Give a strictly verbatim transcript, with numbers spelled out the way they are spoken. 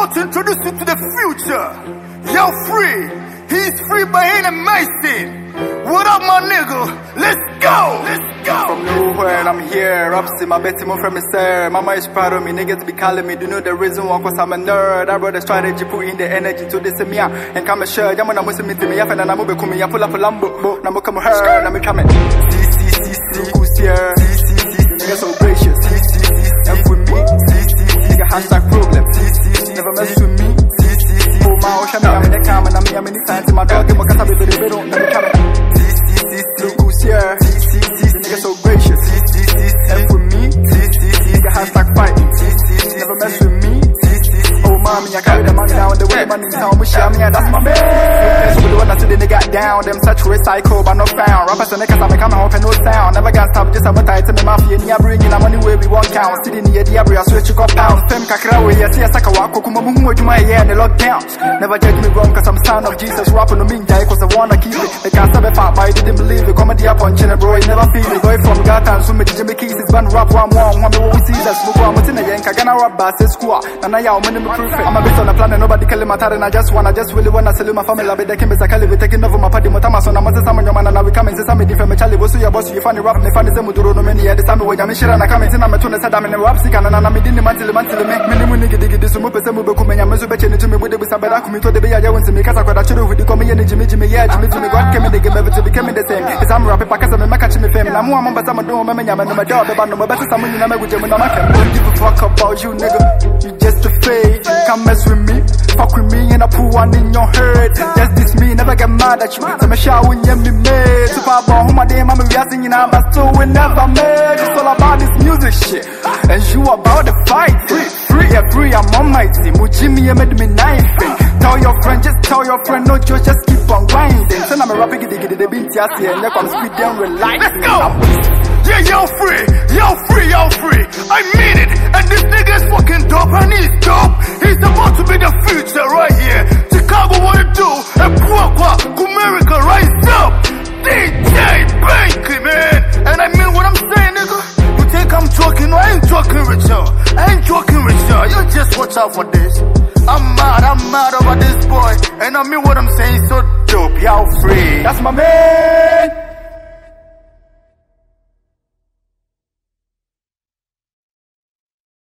about to introduce you to the future. Yo, free. He's free by ain't amazing. What up, my nigga? Let's go. Let's go. From nowhere, and I'm here. Upsy, my betty more from me, sir. Mama is proud of me. Niggas be calling me. Do you know the reason why? Cause I'm a nerd. I brought the strategy, put in the energy to this me. And come and share. I'm gonna miss me to me. And I'm gonna come here. Pull up a lambo. Now I'm come here. Now I'm coming. See, see, see, see. Who's here? See, see, see. Niggas so gracious. See, see, see. And with me. See, see, see. Nigga hashtag problem. See, see, see. Never mess with me. See, see, see. Oh, my ocean. I'm in the camera. I'm in the fans. My dog. I'm gonna be the middle. Now I'm coming. Look who's here. See, see, see, nigga so gracious. See, see, see, and for me. See, see, see, nigga hashtag fighting. See, see, see, never mess with me. See, see, see. Oh, mommy, I carry the money down the way money town. We share me, and that's my man. That's really what I see the nigga down. Them such recycle, but not found. Rappers and niggas, I'm coming home and no sound. Never gonna stop, just sabotage to me, mafia. Nia bringing the money where we want count. Sitting near the area, switch you got pounds. Fem kakra, we see a saka wako. Kuma mumu, you my yeah, and the lockdown. Never judge me wrong, cause I'm son of Jesus. Rapping on me, cause I wanna keep it. They can't stop it, but I didn't believe it. Comedy up on chin, bro, you never feel it. Boy from Gatan, so many Jimmy Keys, band rap, one more, one more, we see that smoke, one more, and I gonna rap bass, squat. And I am minimum proof. I'm a bit on a planet, nobody killing my talent. I just wanna, just really wanna sell my family. I'll be the Kim, Sakali, we taking over my party, Motama, so I'm a summon your man, and I will come and say something different. Charlie, what's your boss? You find the rap, they find the same with no many at the time when I'm sure and I come in, I'm a tuna Saddam and rap sick, and I'm in the mantle, mantle, minimum nigga, this move, some move, and I'm so betting to me with the Sabbath, to the Bay, I want to make us a quarter with the comedy, Jimmy, Jimmy, yeah, Jimmy, Jimmy, God came in the game, to become the same. As I'm rapping, because I'm a catching me fame, and I'm one, but I'm a doing my man, and my dog, but no better someone you know with Jimmy, I can't give a fuck about you, nigga. You just a fake, come mess with me, fuck with me, and I put one in your head. Just this me, never get mad at you. So me shower when you me made. Super about who my damn, I'm reacting, you know, but still we never made. It's all about this music shit, and you about the fight. Free, free, yeah, free, I'm on my team. With Jimmy, you made me knifing. Tell your friend, just tell your friend, no joke, just keep on grinding. So I'm a rapping, giddy, giddy, the beat, yeah, and you come speed and relax. Let's go! Yeah, yo, free, yo, free, yo, free. I mean it, and this nigga is fucking dope, and he's dope. He's about to be the future right here. Chicago, what it do? And Pua, America, rise up. D J Banky, man. And I mean what I'm saying, nigga. You think I'm joking? No, I ain't joking with y'all. I ain't joking with y'all. You just watch out for this. I'm mad, I'm mad over this boy. And I mean what I'm saying, so dope, y'all free. That's my man.